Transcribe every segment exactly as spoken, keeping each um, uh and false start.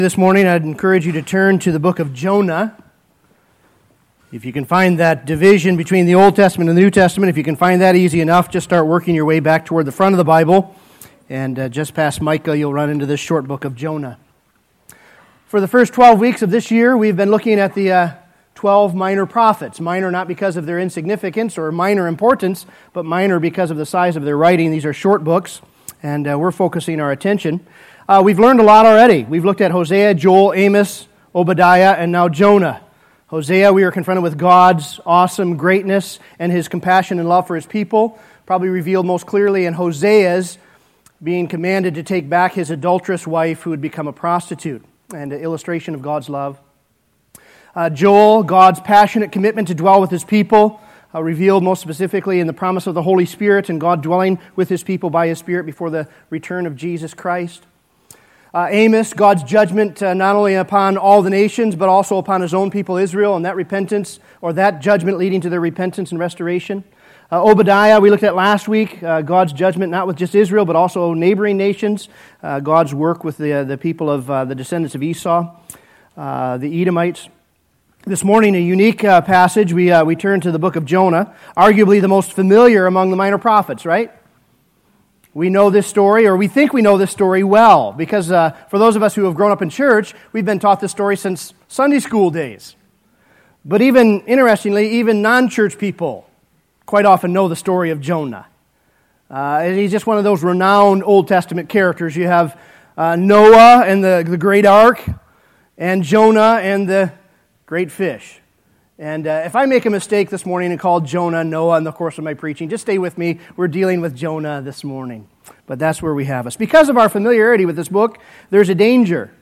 This morning, I'd encourage you to turn to the book of Jonah. If you can find that division between the Old Testament and the New Testament, if you can find that easy enough, just start working your way back toward the front of the Bible. And uh, just past Micah, you'll run into this short book of Jonah. For the first twelve weeks of this year, we've been looking at the uh, twelve minor prophets. Minor not because of their insignificance or minor importance, but minor because of the size of their writing. These are short books, and uh, we're focusing our attention. Uh, we've learned a lot already. We've looked at Hosea, Joel, Amos, Obadiah, and now Jonah. Hosea, we are confronted with God's awesome greatness and His compassion and love for His people, probably revealed most clearly in Hosea's being commanded to take back his adulterous wife who had become a prostitute, and an illustration of God's love. Uh, Joel, God's passionate commitment to dwell with His people, uh, revealed most specifically in the promise of the Holy Spirit and God dwelling with His people by His Spirit before the return of Jesus Christ. Uh, Amos, God's judgment uh, not only upon all the nations, but also upon His own people Israel, and that repentance, or that judgment leading to their repentance and restoration. Uh, Obadiah, we looked at last week, uh, God's judgment not with just Israel, but also neighboring nations, uh, God's work with the, uh, the people of uh, the descendants of Esau, uh, the Edomites. This morning, a unique uh, passage, we, uh, we turn to the book of Jonah, arguably the most familiar among the minor prophets, right? We know this story, or we think we know this story well, because uh, for those of us who have grown up in church, we've been taught this story since Sunday school days. But even, interestingly, even non-church people quite often know the story of Jonah. Uh, he's just one of those renowned Old Testament characters. You have uh, Noah and the, the great ark, and Jonah and the great fish. And uh, if I make a mistake this morning and call Jonah Noah in the course of my preaching, just stay with me. We're dealing with Jonah this morning. But that's where we have us. Because of our familiarity with this book, there's a danger.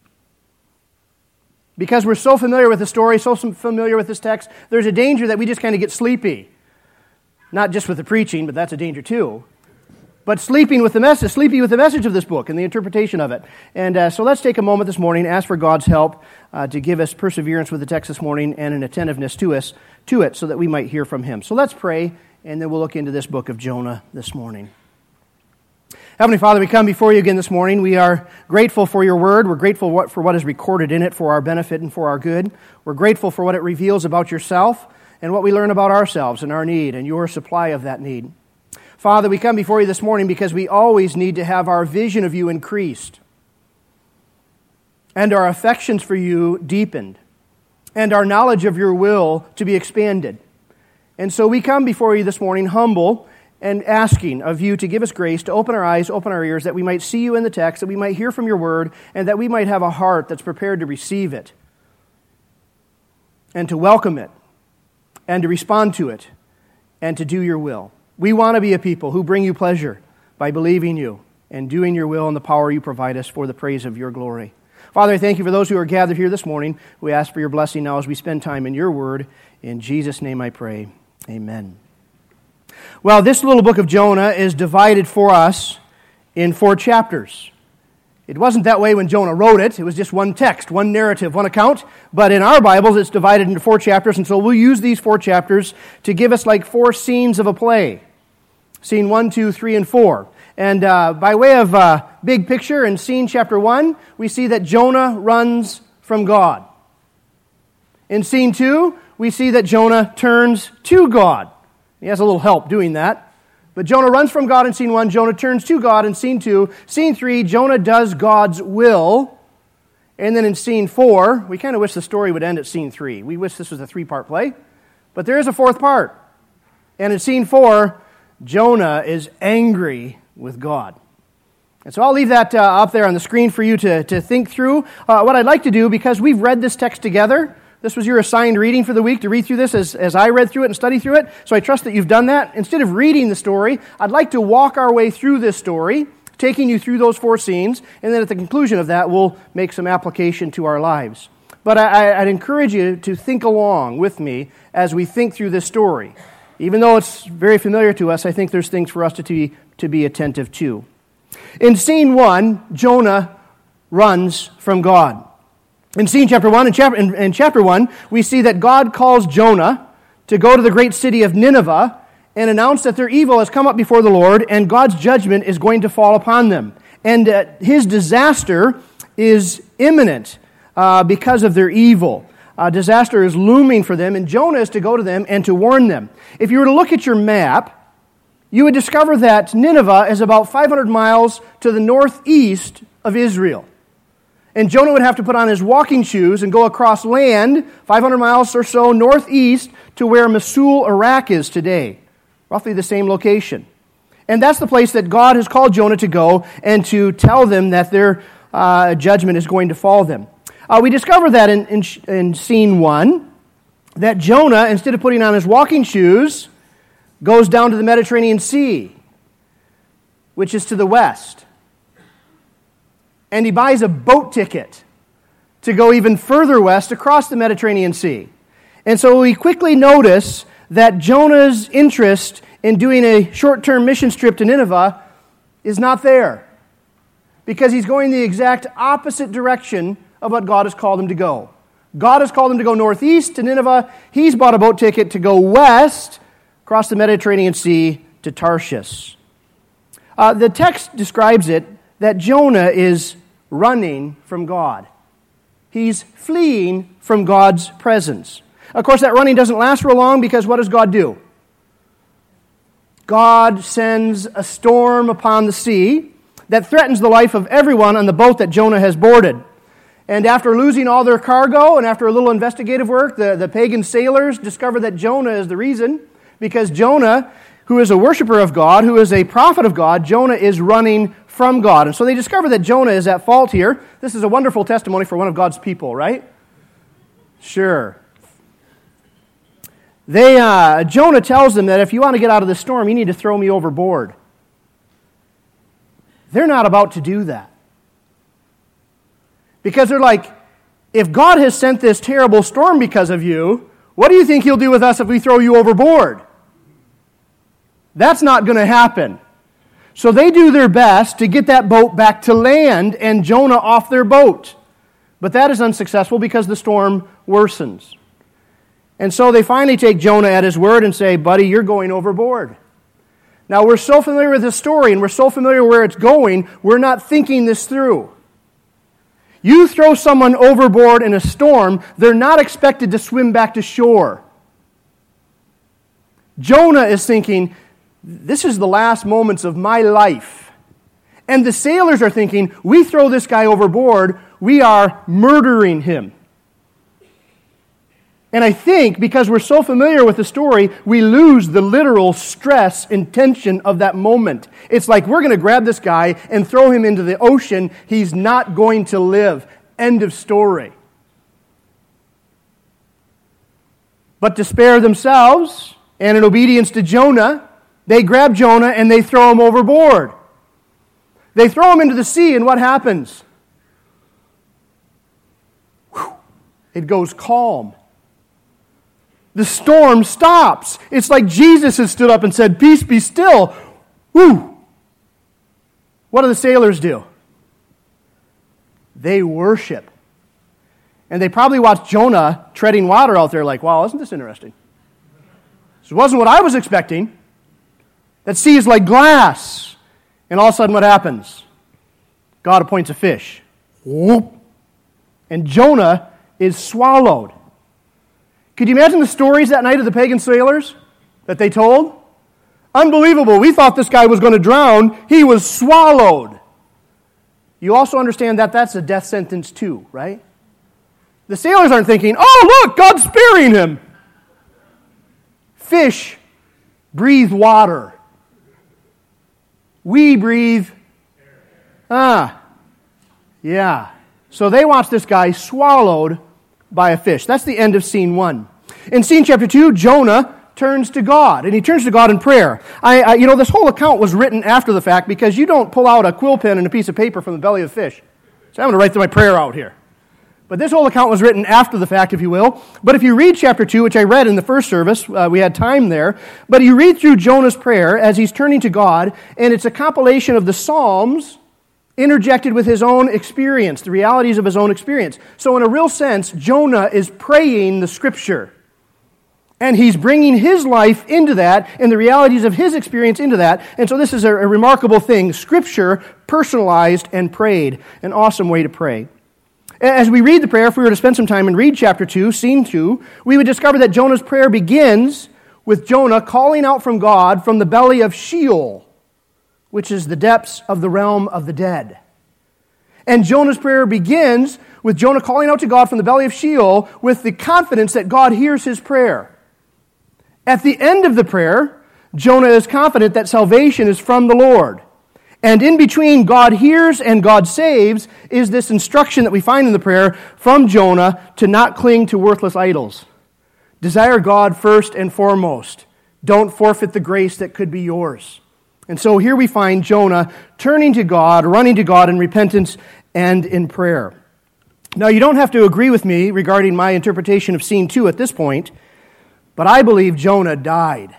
Because we're so familiar with the story, so familiar with this text, there's a danger that we just kind of get sleepy. Not just with the preaching, but that's a danger too. But sleeping with the message, sleepy with the message of this book and the interpretation of it. And uh, so let's take a moment this morning, ask for God's help uh, to give us perseverance with the text this morning and an attentiveness to us to it, so that we might hear from Him. So let's pray, and then we'll look into this book of Jonah this morning. Heavenly Father, we come before You again this morning. We are grateful for Your Word. We're grateful for what is recorded in it for our benefit and for our good. We're grateful for what it reveals about Yourself and what we learn about ourselves and our need and Your supply of that need. Father, we come before You this morning because we always need to have our vision of You increased and our affections for You deepened and our knowledge of Your will to be expanded. And so we come before You this morning humble and asking of You to give us grace, to open our eyes, open our ears, that we might see You in the text, that we might hear from Your Word, and that we might have a heart that's prepared to receive it and to welcome it and to respond to it and to do Your will. We want to be a people who bring You pleasure by believing You and doing Your will and the power You provide us for the praise of Your glory. Father, I thank You for those who are gathered here this morning. We ask for Your blessing now as we spend time in Your Word. In Jesus' name I pray. Amen. Well, this little book of Jonah is divided for us in four chapters. It wasn't that way when Jonah wrote it. It was just one text, one narrative, one account. But in our Bibles, it's divided into four chapters, and so we'll use these four chapters to give us like four scenes of a play. Scene one, two, three, and four. And uh, by way of uh, big picture, in scene chapter one, we see that Jonah runs from God. In scene two, we see that Jonah turns to God. He has a little help doing that. But Jonah runs from God in scene one. Jonah turns to God in scene two. Scene three, Jonah does God's will. And then in scene four, we kind of wish the story would end at scene three. We wish this was a three-part play. But there is a fourth part. And in scene four, Jonah is angry with God. And so I'll leave that uh, up there on the screen for you to, to think through. Uh, what I'd like to do, because we've read this text together, this was your assigned reading for the week, to read through this as, as I read through it and studied through it. So I trust that you've done that. Instead of reading the story, I'd like to walk our way through this story, taking you through those four scenes, and then at the conclusion of that, we'll make some application to our lives. But I, I'd encourage you to think along with me as we think through this story. Even though it's very familiar to us, I think there's things for us to be, to be attentive to. In scene one, Jonah runs from God. In scene chapter one, in chapter, in, in chapter one, we see that God calls Jonah to go to the great city of Nineveh and announce that their evil has come up before the Lord and God's judgment is going to fall upon them. And uh, His disaster is imminent uh, because of their evil. Uh, disaster is looming for them, and Jonah is to go to them and to warn them. If you were to look at your map, you would discover that Nineveh is about five hundred miles to the northeast of Israel. And Jonah would have to put on his walking shoes and go across land, five hundred miles or so northeast, to where Mosul, Iraq is today. Roughly the same location. And that's the place that God has called Jonah to go and to tell them that their uh, judgment is going to fall them. Uh, we discover that in, in, in scene one, that Jonah, instead of putting on his walking shoes, goes down to the Mediterranean Sea, which is to the west. And he buys a boat ticket to go even further west across the Mediterranean Sea. And so we quickly notice that Jonah's interest in doing a short-term mission trip to Nineveh is not there, because he's going the exact opposite direction of what God has called him to go. God has called him to go northeast to Nineveh. He's bought a boat ticket to go west across the Mediterranean Sea to Tarshish. Uh, the text describes it that Jonah is running from God. He's fleeing from God's presence. Of course, that running doesn't last real long, because what does God do? God sends a storm upon the sea that threatens the life of everyone on the boat that Jonah has boarded. And after losing all their cargo, and after a little investigative work, the, the pagan sailors discover that Jonah is the reason, because Jonah, who is a worshiper of God, who is a prophet of God, Jonah is running from God. And so they discover that Jonah is at fault here. This is a wonderful testimony for one of God's people, right? Sure. They, uh, Jonah tells them that if you want to get out of the storm, you need to throw me overboard. They're not about to do that. Because they're like, if God has sent this terrible storm because of you, what do you think he'll do with us if we throw you overboard? That's not going to happen. So they do their best to get that boat back to land and Jonah off their boat. But that is unsuccessful because the storm worsens. And so they finally take Jonah at his word and say, buddy, you're going overboard. Now, we're so familiar with this story and we're so familiar where it's going, we're not thinking this through. You throw someone overboard in a storm, they're not expected to swim back to shore. Jonah is thinking, this is the last moments of my life. And the sailors are thinking, we throw this guy overboard, we are murdering him. And I think, because we're so familiar with the story, we lose the literal stress and tension of that moment. It's like, we're going to grab this guy and throw him into the ocean. He's not going to live. End of story. But to spare themselves, and in obedience to Jonah, they grab Jonah and they throw him overboard. They throw him into the sea, and what happens? Whew. It goes calm. The storm stops. It's like Jesus has stood up and said, peace, be still. Woo! What do the sailors do? They worship. And they probably watched Jonah treading water out there like, wow, isn't this interesting? This wasn't what I was expecting. That sea is like glass. And all of a sudden what happens? God appoints a fish. Whoop! And Jonah is swallowed. Could you imagine the stories that night of the pagan sailors that they told? Unbelievable. We thought this guy was going to drown. He was swallowed. You also understand that that's a death sentence too, right? The sailors aren't thinking, oh, look, God's sparing him. Fish breathe water. We breathe. Ah, yeah. So they watch this guy swallowed by a fish. That's the end of scene one. In scene chapter two, Jonah turns to God, and he turns to God in prayer. I, I, you know, this whole account was written after the fact, because you don't pull out a quill pen and a piece of paper from the belly of a fish. So I'm going to write my prayer out here. But this whole account was written after the fact, if you will. But if you read chapter two, which I read in the first service, uh, we had time there, but you read through Jonah's prayer as he's turning to God, and it's a compilation of the Psalms interjected with his own experience, the realities of his own experience. So in a real sense, Jonah is praying the Scripture. And he's bringing his life into that, and the realities of his experience into that. And so this is a, a remarkable thing. Scripture personalized and prayed. An awesome way to pray. As we read the prayer, if we were to spend some time and read chapter two, scene two, we would discover that Jonah's prayer begins with Jonah calling out from God from the belly of Sheol, which is the depths of the realm of the dead. And Jonah's prayer begins with Jonah calling out to God from the belly of Sheol with the confidence that God hears his prayer. At the end of the prayer, Jonah is confident that salvation is from the Lord. And in between God hears and God saves is this instruction that we find in the prayer from Jonah to not cling to worthless idols. Desire God first and foremost. Don't forfeit the grace that could be yours. And so here we find Jonah turning to God, running to God in repentance and in prayer. Now, you don't have to agree with me regarding my interpretation of scene two at this point, but I believe Jonah died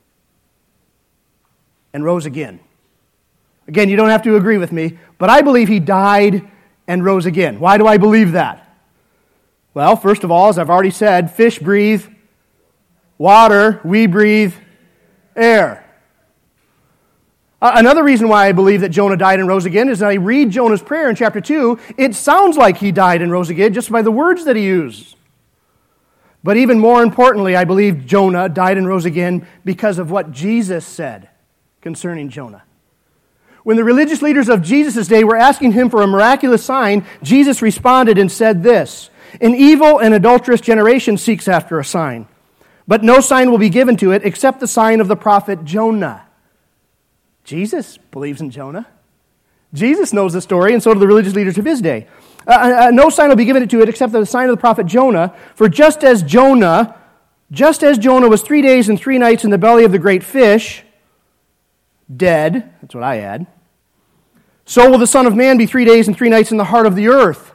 and rose again. Again, you don't have to agree with me, but I believe he died and rose again. Why do I believe that? Well, first of all, as I've already said, fish breathe water, we breathe air. Uh, another reason why I believe that Jonah died and rose again is that I read Jonah's prayer in chapter two. It sounds like he died and rose again just by the words that he used. But even more importantly, I believe Jonah died and rose again because of what Jesus said concerning Jonah. When the religious leaders of Jesus' day were asking him for a miraculous sign, Jesus responded and said this, "An evil and adulterous generation seeks after a sign, but no sign will be given to it except the sign of the prophet Jonah." Jesus believes in Jonah. Jesus knows the story, and so do the religious leaders of his day. Uh, uh, no sign will be given to it except the sign of the prophet Jonah. For just as Jonah, just as Jonah was three days and three nights in the belly of the great fish, dead, that's what I add, so will the Son of Man be three days and three nights in the heart of the earth,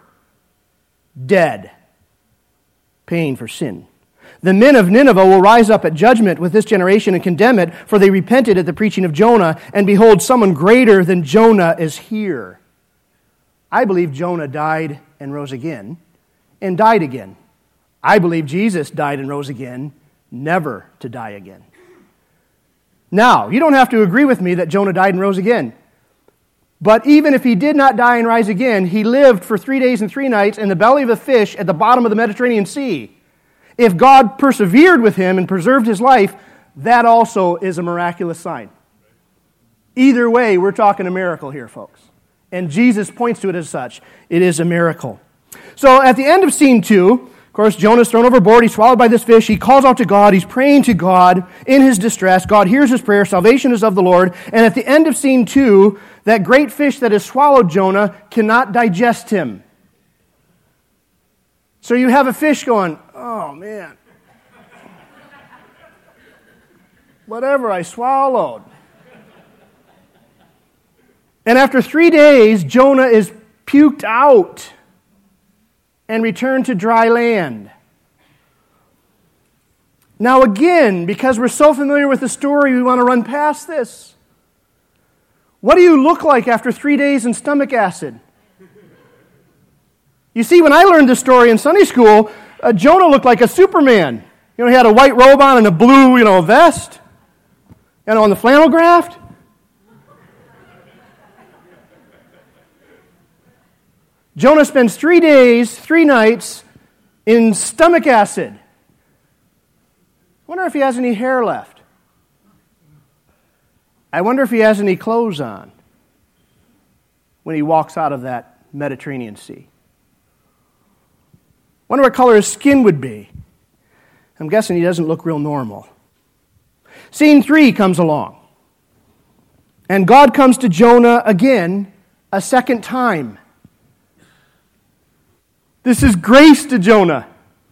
dead, paying for sin. The men of Nineveh will rise up at judgment with this generation and condemn it, for they repented at the preaching of Jonah, and behold, someone greater than Jonah is here. I believe Jonah died and rose again, and died again. I believe Jesus died and rose again, never to die again. Now, you don't have to agree with me that Jonah died and rose again. But even if he did not die and rise again, he lived for three days and three nights in the belly of a fish at the bottom of the Mediterranean Sea. If God persevered with him and preserved his life, that also is a miraculous sign. Either way, we're talking a miracle here, folks. And Jesus points to it as such. It is a miracle. So at the end of scene two, of course, Jonah's thrown overboard. He's swallowed by this fish. He calls out to God. He's praying to God in his distress. God hears his prayer. Salvation is of the Lord. And at the end of scene two, that great fish that has swallowed Jonah cannot digest him. So you have a fish going, "Oh, man. Whatever I swallowed." And after three days, Jonah is puked out and returned to dry land. Now again, because we're so familiar with the story, we want to run past this. What do you look like after three days in stomach acid? You see, when I learned this story in Sunday school, uh, Jonah looked like a Superman. You know, he had a white robe on and a blue, you know, vest. You know, on the flannel graph. Jonah spends three days, three nights in stomach acid. I wonder if he has any hair left. I wonder if he has any clothes on when he walks out of that Mediterranean Sea. I wonder what color his skin would be. I'm guessing he doesn't look real normal. Scene three comes along. And God comes to Jonah again a second time. This is grace to Jonah.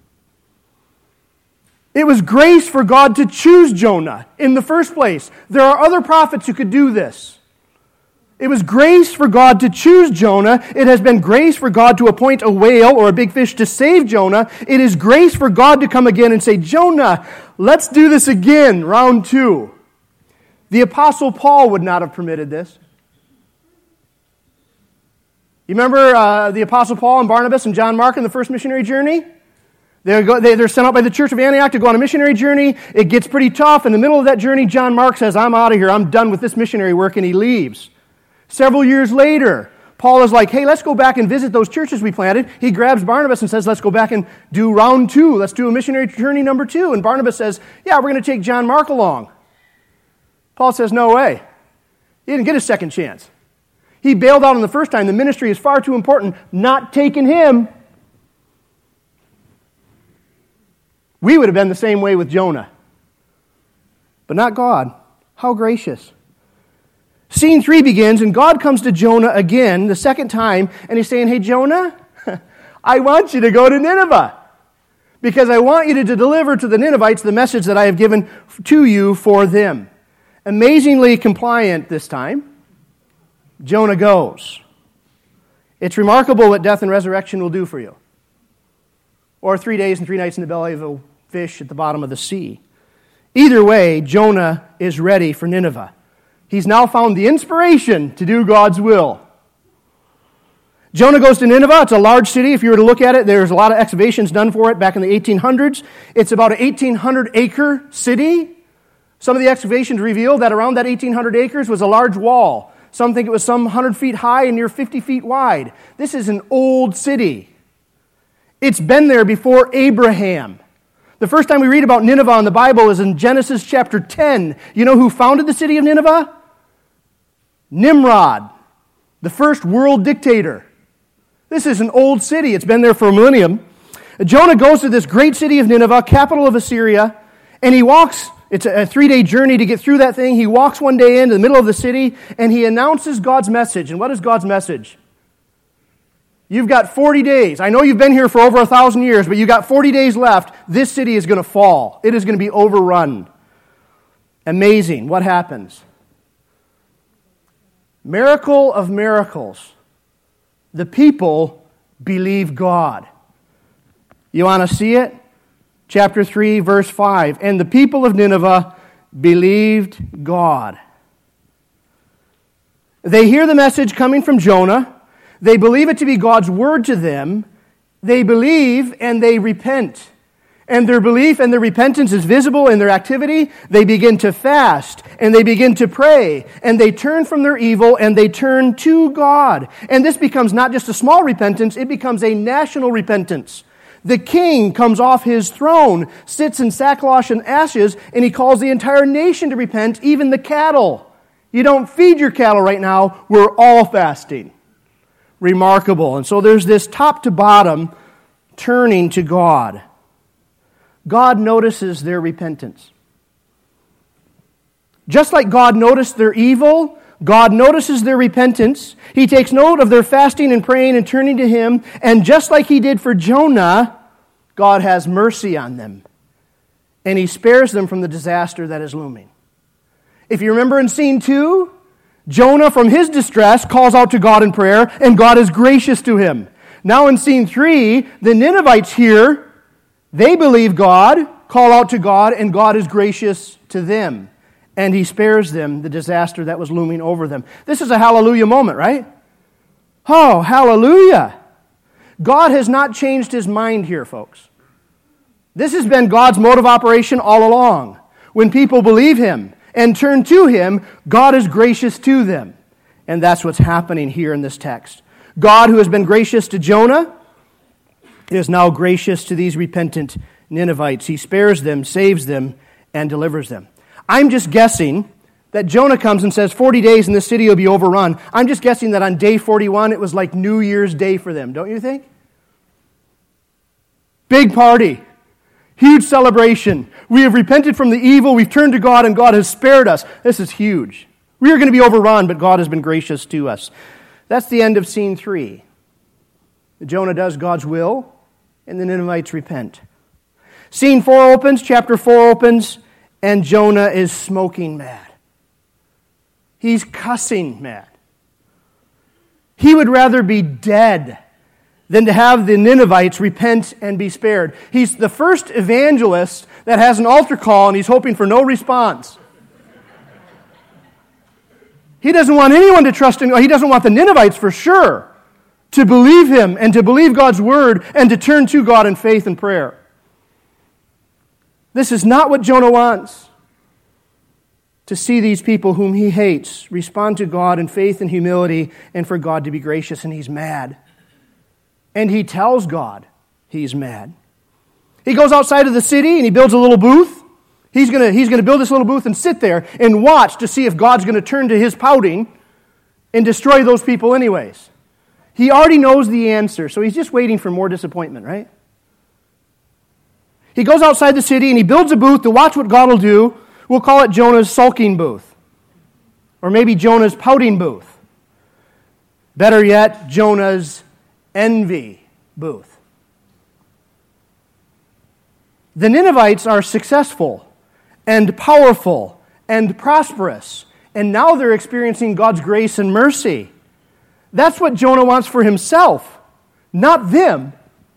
It was grace for God to choose Jonah in the first place. There are other prophets who could do this. It was grace for God to choose Jonah. It has been grace for God to appoint a whale or a big fish to save Jonah. It is grace for God to come again and say, "Jonah, let's do this again, round two." The Apostle Paul would not have permitted this. You remember uh, the Apostle Paul and Barnabas and John Mark in the first missionary journey? They're, go, they, they're sent out by the church of Antioch to go on a missionary journey. It gets pretty tough. In the middle of that journey, John Mark says, "I'm out of here. I'm done with this missionary work," and he leaves. Several years later, Paul is like, hey, let's go back and visit those churches we planted. He grabs Barnabas and says, let's go back and do round two. Let's do a missionary journey number two. And Barnabas says, yeah, we're going to take John Mark along. Paul says, no way. He didn't get a second chance. He bailed out on the first time. The ministry is far too important. Not taking him. We would have been the same way with Jonah. But not God. How gracious. Scene three begins, and God comes to Jonah again, the second time, and he's saying, hey, Jonah, I want you to go to Nineveh because I want you to deliver to the Ninevites the message that I have given to you for them. Amazingly compliant this time, Jonah goes. It's remarkable what death and resurrection will do for you. Or three days and three nights in the belly of a fish at the bottom of the sea. Either way, Jonah is ready for Nineveh. He's now found the inspiration to do God's will. Jonah goes to Nineveh. It's a large city. If you were to look at it, there's a lot of excavations done for it back in the eighteen hundreds. It's about an eighteen hundred acre city. Some of the excavations reveal that around that eighteen hundred acres was a large wall. Some think it was some one hundred feet high and near fifty feet wide. This is an old city. It's been there before Abraham. The first time we read about Nineveh in the Bible is in Genesis chapter ten. You know who founded the city of Nineveh? Nimrod, the first world dictator. This is an old city. It's been there for a millennium. Jonah goes to this great city of Nineveh, capital of Assyria, and he walks. It's a three-day journey to get through that thing. He walks one day into the middle of the city, and he announces God's message. And what is God's message? You've got forty days. I know you've been here for over a thousand years, but you've got forty days left. This city is going to fall. It is going to be overrun. Amazing. What happens? Miracle of miracles. The people believe God. You want to see it? Chapter three, verse five. And the people of Nineveh believed God. They hear the message coming from Jonah. They believe it to be God's word to them. They believe and they repent. And their belief and their repentance is visible in their activity. They begin to fast and they begin to pray and they turn from their evil and they turn to God. And this becomes not just a small repentance, it becomes a national repentance. The king comes off his throne, sits in sackcloth and ashes, and he calls the entire nation to repent, even the cattle. You don't feed your cattle right now. We're all fasting. Remarkable. And so there's this top to bottom turning to God. God notices their repentance. Just like God noticed their evil, God notices their repentance. He takes note of their fasting and praying and turning to Him. And just like He did for Jonah, God has mercy on them. And He spares them from the disaster that is looming. If you remember in scene two, Jonah, from his distress, calls out to God in prayer, and God is gracious to him. Now in scene three, the Ninevites hear, they believe God, call out to God, and God is gracious to them. And He spares them the disaster that was looming over them. This is a hallelujah moment, right? Oh, hallelujah. God has not changed His mind here, folks. This has been God's mode of operation all along. When people believe Him and turn to Him, God is gracious to them. And that's what's happening here in this text. God, who has been gracious to Jonah, is now gracious to these repentant Ninevites. He spares them, saves them, and delivers them. I'm just guessing that Jonah comes and says forty days and the city will be overrun. I'm just guessing that on day forty-one it was like New Year's Day for them, don't you think? Big party. Huge celebration. We have repented from the evil. We've turned to God and God has spared us. This is huge. We are going to be overrun, but God has been gracious to us. That's the end of scene three. Jonah does God's will and the Ninevites repent. Scene four opens, chapter four opens, and Jonah is smoking mad. He's cussing mad. He would rather be dead than to have the Ninevites repent and be spared. He's the first evangelist that has an altar call and he's hoping for no response. He doesn't want anyone to trust in God. He doesn't want the Ninevites for sure to believe Him and to believe God's word and to turn to God in faith and prayer. This is not what Jonah wants. to see these people whom he hates respond to God in faith and humility and for God to be gracious, and he's mad. And he tells God he's mad. He goes outside of the city and he builds a little booth. He's going to he's going to build this little booth and sit there and watch to see if God's going to turn to his pouting and destroy those people anyways. He already knows the answer, so he's just waiting for more disappointment, right? He goes outside the city and he builds a booth to watch what God will do. We'll call it Jonah's sulking booth. Or maybe Jonah's pouting booth. Better yet, Jonah's envy booth. The Ninevites are successful and powerful and prosperous, and now they're experiencing God's grace and mercy. That's what Jonah wants for himself, not them.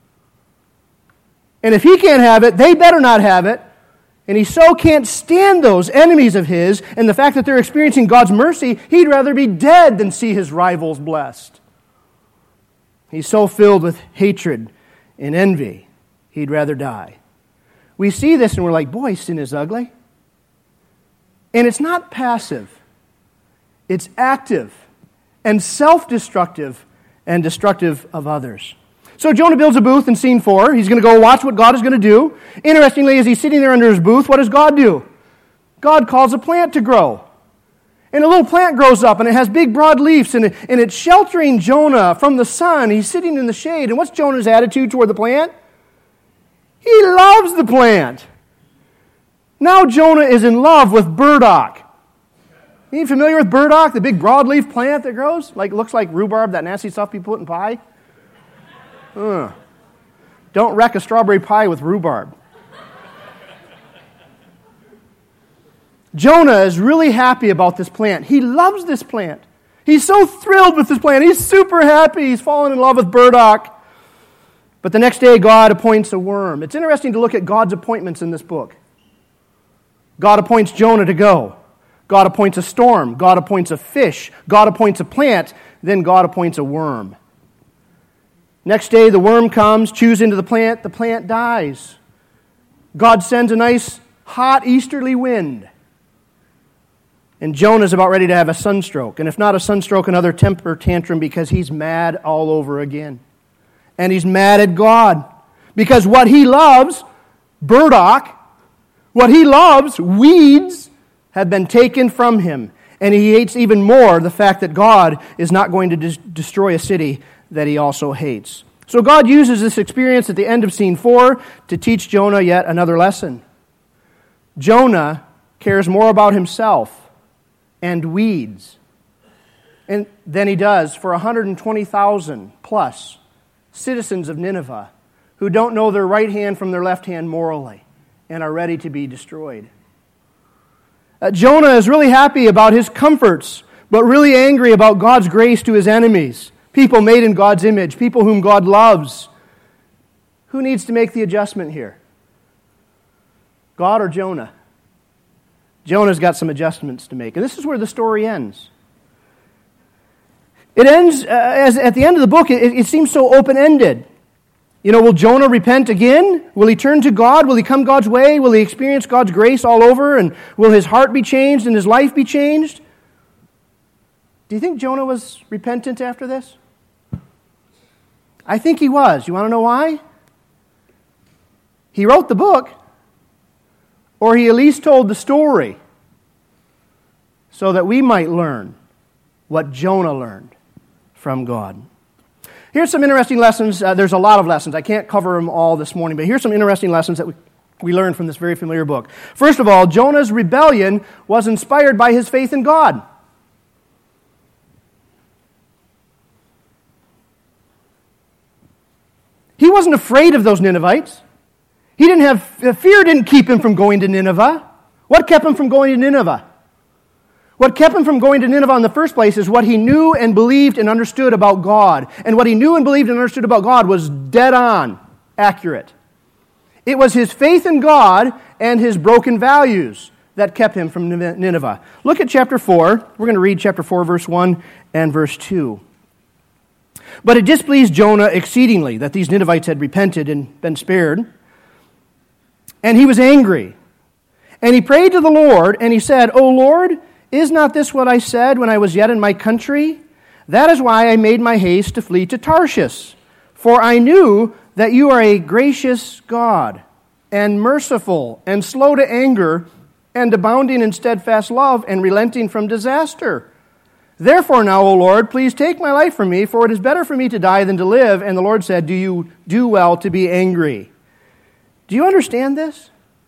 And if he can't have it, they better not have it. And he so can't stand those enemies of his and the fact that they're experiencing God's mercy, he'd rather be dead than see his rivals blessed. He's so filled with hatred and envy, he'd rather die. We see this and we're like, boy, sin is ugly. And it's not passive. It's active and self-destructive and destructive of others. So Jonah builds a booth in scene four. He's going to go watch what God is going to do. Interestingly, as he's sitting there under his booth, what does God do? God calls a plant to grow. And a little plant grows up, and it has big, broad leaves, and, it, and it's sheltering Jonah from the sun. He's sitting in the shade. And what's Jonah's attitude toward the plant? He loves the plant. Now Jonah is in love with burdock. Are you familiar with burdock, the big broadleaf plant that grows? Like looks like rhubarb, that nasty stuff you put in pie? Uh, don't wreck a strawberry pie with rhubarb. Jonah is really happy about this plant. He loves this plant. He's so thrilled with this plant. He's super happy. He's fallen in love with burdock. But the next day, God appoints a worm. It's interesting to look at God's appointments in this book. God appoints Jonah to go. God appoints a storm. God appoints a fish. God appoints a plant. Then God appoints a worm. Next day, the worm comes, chews into the plant. The plant dies. God sends a nice, hot easterly wind. And Jonah's about ready to have a sunstroke. And if not a sunstroke, another temper tantrum because he's mad all over again. And he's mad at God. Because what he loves, burdock, what he loves, weeds, have been taken from him. And he hates even more the fact that God is not going to des- destroy a city that he also hates. So God uses this experience at the end of scene four to teach Jonah yet another lesson. Jonah cares more about himself and weeds and than he does for one hundred twenty thousand plus citizens of Nineveh who don't know their right hand from their left hand morally and are ready to be destroyed. Uh, Jonah is really happy about his comforts, but really angry about God's grace to his enemies. People made in God's image, people whom God loves. Who needs to make the adjustment here? God or Jonah? Jonah's got some adjustments to make. And this is where the story ends. It ends, uh, as at the end of the book, it, it seems so open-ended. You know, will Jonah repent again? Will he turn to God? Will he come God's way? Will he experience God's grace all over? And will his heart be changed and his life be changed? Do you think Jonah was repentant after this? I think he was. You want to know why? He wrote the book, or he at least told the story, so that we might learn what Jonah learned from God. Here's some interesting lessons. Uh, there's a lot of lessons. I can't cover them all this morning, but here's some interesting lessons that we, we learned from this very familiar book. First of all, Jonah's rebellion was inspired by his faith in God. He wasn't afraid of those Ninevites. He didn't have, fear didn't keep him from going to Nineveh. What kept him from going to Nineveh? What kept him from going to Nineveh in the first place is what he knew and believed and understood about God. And what he knew and believed and understood about God was dead on accurate. It was his faith in God and his broken values that kept him from Nineveh. Look at chapter four. We're going to read chapter four, verse one and verse two. But it displeased Jonah exceedingly that these Ninevites had repented and been spared. And he was angry. And he prayed to the Lord, and he said, O Lord, is not this what I said when I was yet in my country? That is why I made my haste to flee to Tarshish. For I knew that you are a gracious God, and merciful, and slow to anger, and abounding in steadfast love, and relenting from disaster. Therefore now, O Lord, please take my life from me, for it is better for me to die than to live. And the Lord said, Do you do well to be angry? Do you understand this?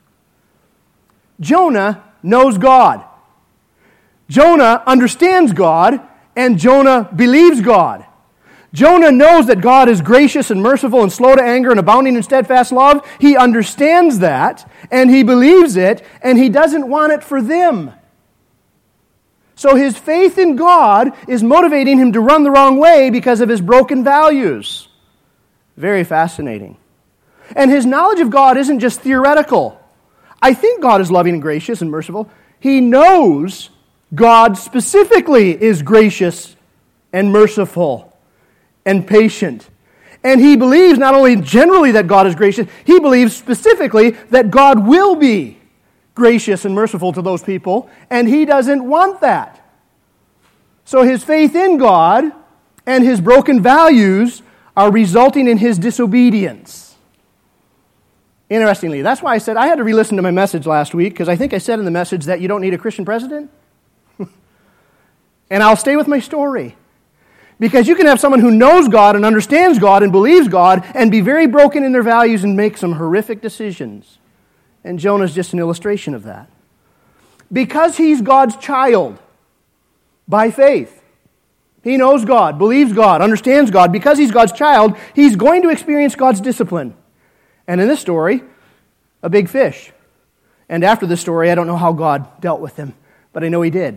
Jonah knows God. Jonah understands God, and Jonah believes God. Jonah knows that God is gracious and merciful and slow to anger and abounding in steadfast love. He understands that, and he believes it, and he doesn't want it for them. So his faith in God is motivating him to run the wrong way because of his broken values. Very fascinating. And his knowledge of God isn't just theoretical. I think God is loving and gracious and merciful. He knows God specifically is gracious and merciful and patient. And he believes not only generally that God is gracious, he believes specifically that God will be gracious and merciful to those people, and he doesn't want that. So his faith in God and his broken values are resulting in his disobedience. Interestingly, that's why I said I had to re-listen to my message last week, because I think I said in the message that you don't need a Christian president. And I'll stay with my story. Because you can have someone who knows God and understands God and believes God and be very broken in their values and make some horrific decisions. And Jonah's just an illustration of that. Because he's God's child by faith. He knows God, believes God, understands God. Because he's God's child, he's going to experience God's discipline. And in this story, a big fish. And after this story, I don't know how God dealt with him, but I know he did.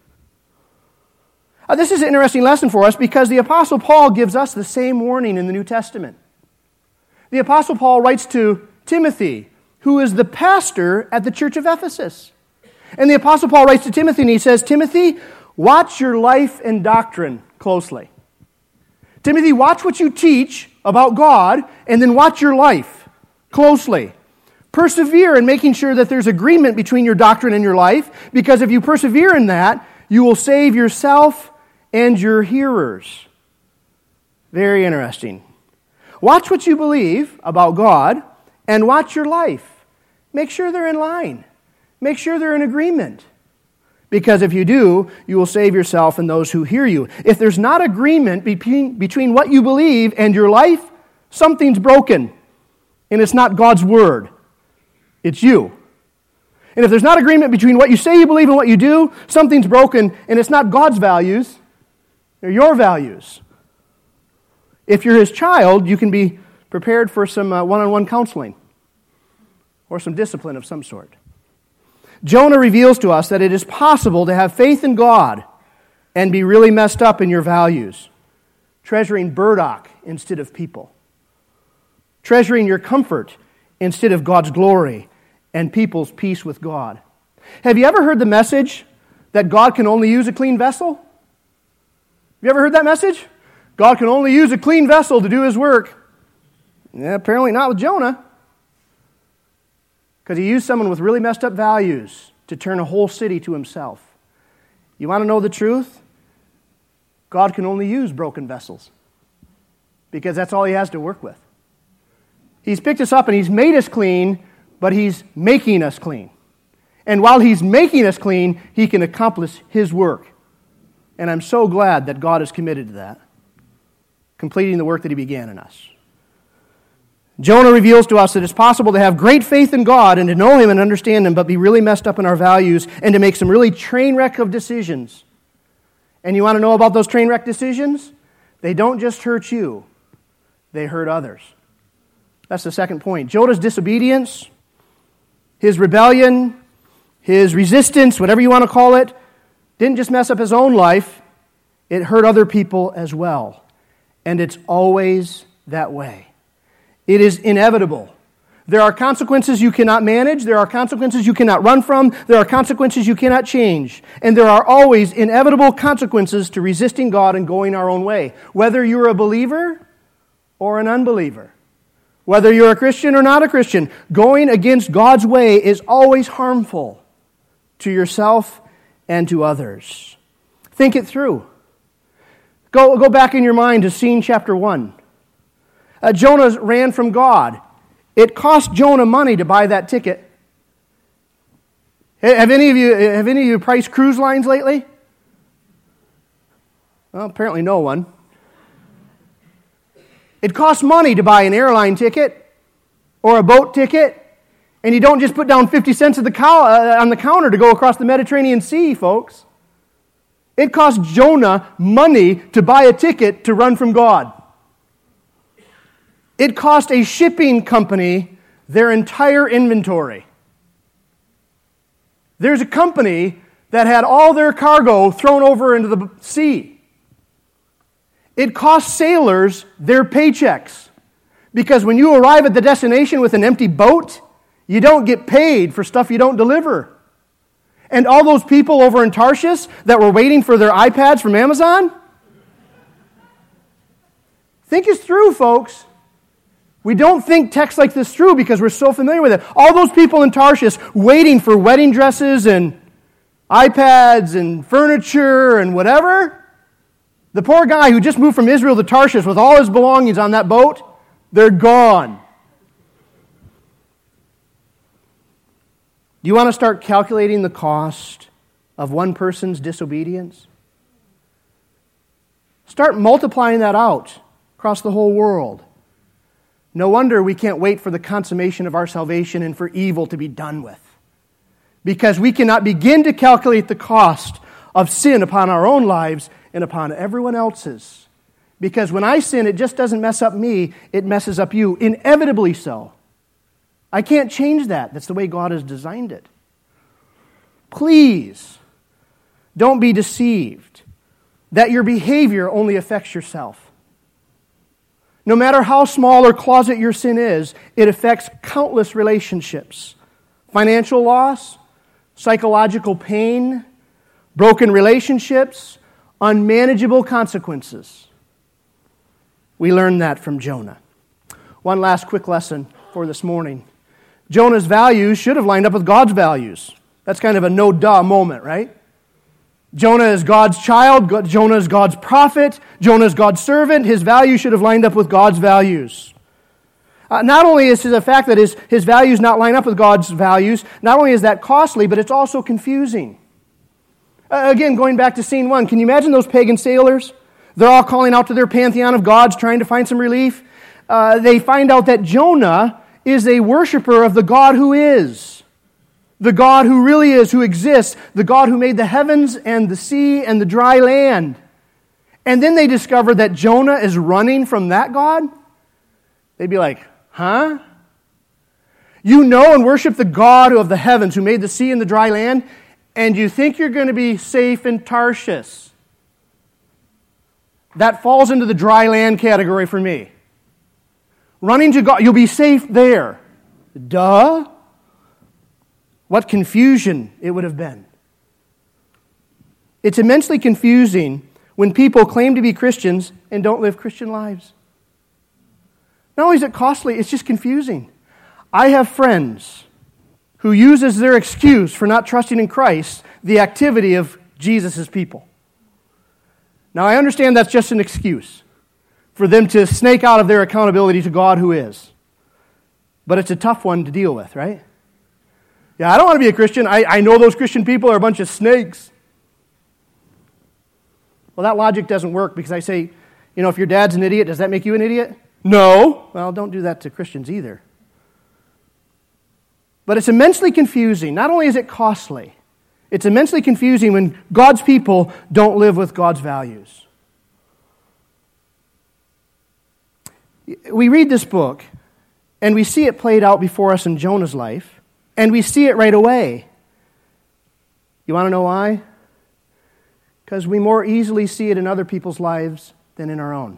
Uh, this is an interesting lesson for us because the Apostle Paul gives us the same warning in the New Testament. The Apostle Paul writes to Timothy, who is the pastor at the church of Ephesus. And the Apostle Paul writes to Timothy and he says, Timothy, watch your life and doctrine closely. Timothy, watch what you teach about God and then watch your life closely. Persevere in making sure that there's agreement between your doctrine and your life, because if you persevere in that, you will save yourself and your hearers. Very interesting. Watch what you believe about God and watch your life. Make sure they're in line. Make sure they're in agreement. Because if you do, you will save yourself and those who hear you. If there's not agreement between, between what you believe and your life, something's broken. And it's not God's word. It's you. And if there's not agreement between what you say you believe and what you do, something's broken, and it's not God's values, they're your values. If you're his child, you can be prepared for some uh, one-on-one counseling or some discipline of some sort. Jonah reveals to us that it is possible to have faith in God and be really messed up in your values, treasuring burdock instead of people, treasuring your comfort instead of God's glory and people's peace with God. Have you ever heard the message that God can only use a clean vessel? Have you ever heard that message? God can only use a clean vessel to do his work. Yeah, apparently not with Jonah. Because he used someone with really messed up values to turn a whole city to himself. You want to know the truth? God can only use broken vessels. Because that's all he has to work with. He's picked us up and he's made us clean, but he's making us clean. And while he's making us clean, he can accomplish his work. And I'm so glad that God is committed to that, completing the work that he began in us. Jonah reveals to us that it's possible to have great faith in God and to know him and understand him, but be really messed up in our values and to make some really train wreck of decisions. And you want to know about those train wreck decisions? They don't just hurt you, they hurt others. That's the second point. Jonah's disobedience, his rebellion, his resistance, whatever you want to call it, didn't just mess up his own life, it hurt other people as well. And it's always that way. It is inevitable. There are consequences you cannot manage. There are consequences you cannot run from. There are consequences you cannot change. And there are always inevitable consequences to resisting God and going our own way, whether you're a believer or an unbeliever. Whether you're a Christian or not a Christian, going against God's way is always harmful to yourself and to others. Think it through. Go, go back in your mind to scene chapter one. Uh, Jonah ran from God. It cost Jonah money to buy that ticket. Have any of you have any of you priced cruise lines lately? Well, apparently no one. It costs money to buy an airline ticket or a boat ticket, and you don't just put down fifty cents at the cow, uh, on the counter to go across the Mediterranean Sea, folks. It cost Jonah money to buy a ticket to run from God. It cost a shipping company their entire inventory. There's a company that had all their cargo thrown over into the sea. It cost sailors their paychecks. Because when you arrive at the destination with an empty boat, you don't get paid for stuff you don't deliver. And all those people over in Tarshish that were waiting for their iPads from Amazon? Think this through, folks. We don't think text like this through because we're so familiar with it. All those people in Tarshish waiting for wedding dresses and iPads and furniture and whatever. The poor guy who just moved from Israel to Tarshish with all his belongings on that boat, they're gone. Do you want to start calculating the cost of one person's disobedience? Start multiplying that out across the whole world. No wonder we can't wait for the consummation of our salvation and for evil to be done with. Because we cannot begin to calculate the cost of sin upon our own lives and upon everyone else's. Because when I sin, it just doesn't mess up me, it messes up you, inevitably so. I can't change that. That's the way God has designed it. Please, don't be deceived that your behavior only affects yourself. No matter how small or closet your sin is, it affects countless relationships. Financial loss, psychological pain, broken relationships, unmanageable consequences. We learned that from Jonah. One last quick lesson for this morning. Jonah's values should have lined up with God's values. That's kind of a no-duh moment, right? Jonah is God's child. Jonah is God's prophet. Jonah is God's servant. His values should have lined up with God's values. Uh, not only is it the fact that his, his values not line up with God's values, not only is that costly, but it's also confusing. Uh, again, going back to scene one, can you imagine those pagan sailors? They're all calling out to their pantheon of gods, trying to find some relief. Uh, they find out that Jonah is a worshiper of the God who is. The God who really is, who exists. The God who made the heavens and the sea and the dry land. And then they discover that Jonah is running from that God. They'd be like, huh? You know and worship the God of the heavens who made the sea and the dry land, and you think you're going to be safe in Tarshish. That falls into the dry land category for me. Running to God, you'll be safe there. Duh. What confusion it would have been. It's immensely confusing when people claim to be Christians and don't live Christian lives. Not only is it costly, it's just confusing. I have friends who use as their excuse for not trusting in Christ the activity of Jesus' people. Now, I understand that's just an excuse for them to snake out of their accountability to God who is. But it's a tough one to deal with, right? Yeah, I don't want to be a Christian. I, I know those Christian people are a bunch of snakes. Well, that logic doesn't work because I say, you know, if your dad's an idiot, does that make you an idiot? No. Well, don't do that to Christians either. But it's immensely confusing. Not only is it costly, it's immensely confusing when God's people don't live with God's values. We read this book, and we see it played out before us in Jonah's life. And we see it right away. You want to know why? Because we more easily see it in other people's lives than in our own.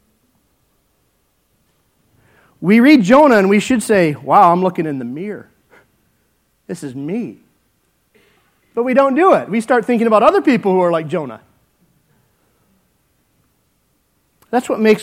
We read Jonah and we should say, wow, I'm looking in the mirror. This is me. But we don't do it. We start thinking about other people who are like Jonah. That's what makes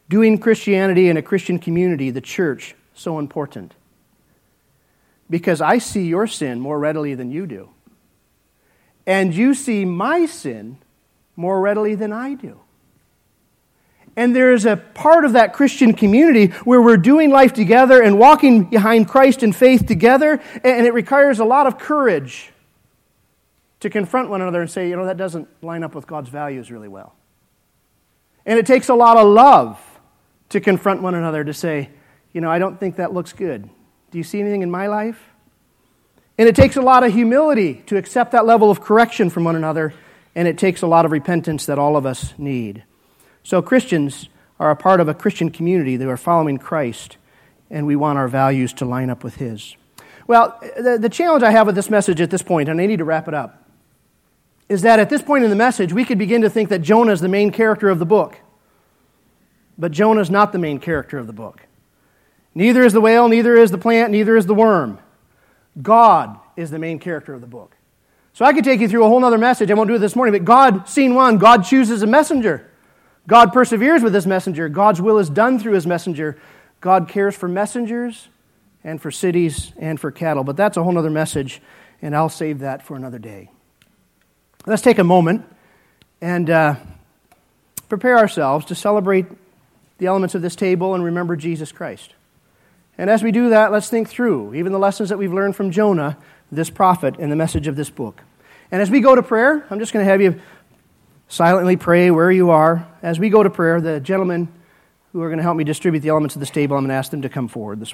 doing Christianity in a Christian community, the church, so important? Because I see your sin more readily than you do. And you see my sin more readily than I do. And there is a part of that Christian community where we're doing life together and walking behind Christ in faith together, and it requires a lot of courage to confront one another and say, you know, that doesn't line up with God's values really well. And it takes a lot of love to confront one another to say, you know, I don't think that looks good. Do you see anything in my life? And it takes a lot of humility to accept that level of correction from one another, and it takes a lot of repentance that all of us need. So Christians are a part of a Christian community that are following Christ, and we want our values to line up with His. Well, the, the challenge I have with this message at this point, and I need to wrap it up, is that at this point in the message, we could begin to think that Jonah is the main character of the book. But Jonah is not the main character of the book. Neither is the whale, neither is the plant, neither is the worm. God is the main character of the book. So I could take you through a whole other message. I won't do it this morning, but God, scene one, God chooses a messenger. God perseveres with His messenger. God's will is done through His messenger. God cares for messengers and for cities and for cattle. But that's a whole other message, and I'll save that for another day. Let's take a moment and uh, prepare ourselves to celebrate the elements of this table and remember Jesus Christ. And as we do that, let's think through, even the lessons that we've learned from Jonah, this prophet, and the message of this book. And as we go to prayer, I'm just going to have you silently pray where you are. As we go to prayer, the gentlemen who are going to help me distribute the elements of this table, I'm going to ask them to come forward this